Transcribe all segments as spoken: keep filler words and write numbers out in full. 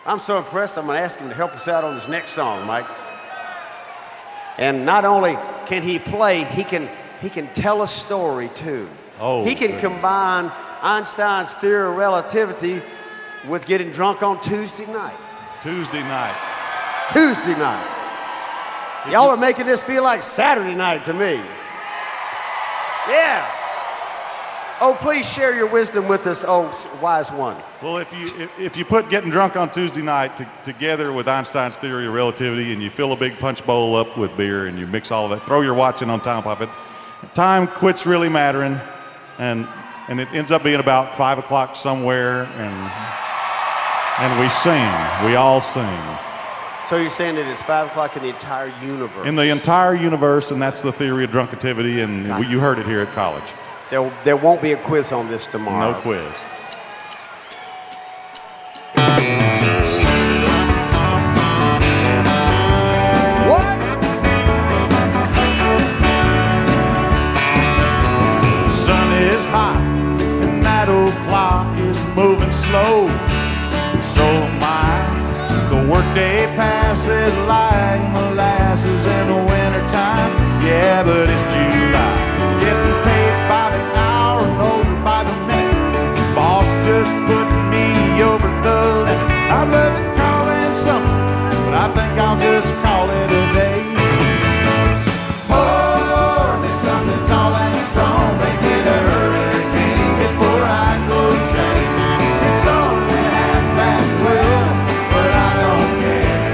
I'm so impressed, I'm going to ask him to help us out on this next song, Mike. And not only can he play, he can, he can tell a story, too. Oh, he can goodness. combine Einstein's theory of relativity with getting drunk on Tuesday night. Tuesday night. Tuesday night. Y'all are making this feel like Saturday night to me. Yeah. Oh, please share your wisdom with us, oh, wise one. Well, if you if, if you put getting drunk on Tuesday night to, together with Einstein's theory of relativity, and you fill a big punch bowl up with beer, and you mix all that, throw your watch in on time of it, time quits really mattering, and and it ends up being about five o'clock somewhere, and and we sing. We all sing. So you're saying that it's five o'clock in the entire universe? In the entire universe, and that's the theory of drunkativity, and God. you heard it here at college. There, there won't be a quiz on this tomorrow. No quiz. What? The sun is hot, and that old clock is moving slow. So am I. The workday passes like molasses in the wintertime. Yeah, but it's July. Getting paid by the hour and over by the minute. Boss just put me over the limit. I love to call it something, but I think I'll just call it a day. Pour me something tall and strong, make it a hurricane before I go insane. It's only half past twelve, but I don't care.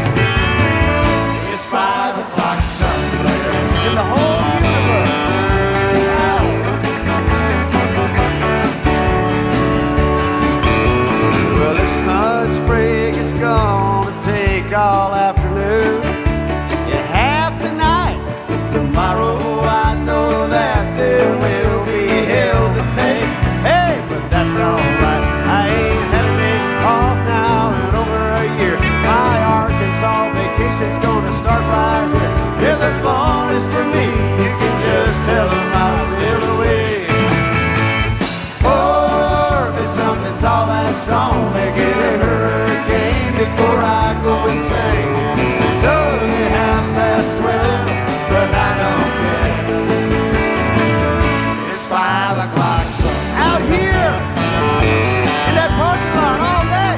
It's five o'clock somewhere in the whole universe. Well, it's lunch break, it's gonna take all afternoon. You have tonight, tomorrow I know that there will be hell to take. Hey, but that's alright, I ain't had a day off now in over a year. My Arkansas vacation's gonna start right here. Yeah, the phone is for me, you can just tell them I'm still away. Pour me something tall and strong, make it a hurricane before I go insane. It's only half past twelve, but I don't care. It's five o'clock somewhere out here in that parking lot all day.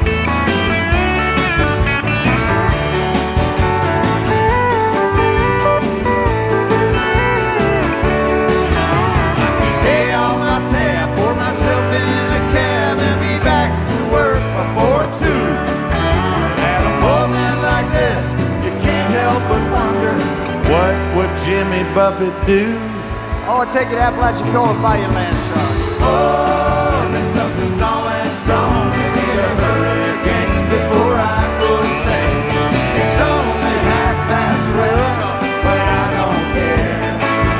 Pay all my tab, pour myself in a cab, and be back to work before two. At a moment like this, you can't help but wonder, what would Jimmy Buffett do? Oh, take it Apalachicola and buy your land, shark. Oh, there's something tall and strong, make it a hurricane before I go insane. It's only half past twelve, but I don't care.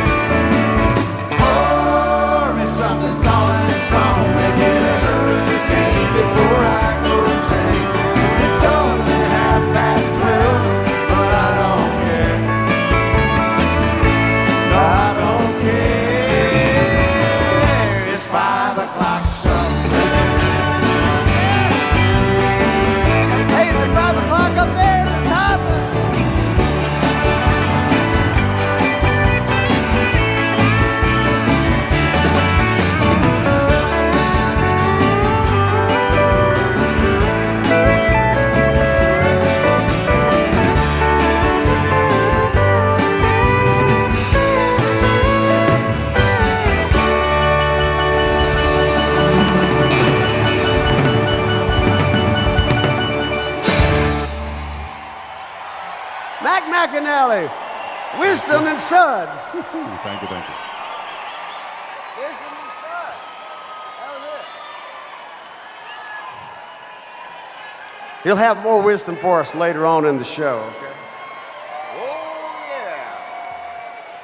Pour me something tall and strong, make it a hurricane before I go insane. It's only half past twelve, but I don't care. No, I don't care. It's five o'clock somewhere. Hey, is it five o'clock up there at the top? Mac McAnally, Wisdom and Suds. Thank you, thank you. Wisdom and Suds. That was it. He'll have more wisdom for us later on in the show. Okay?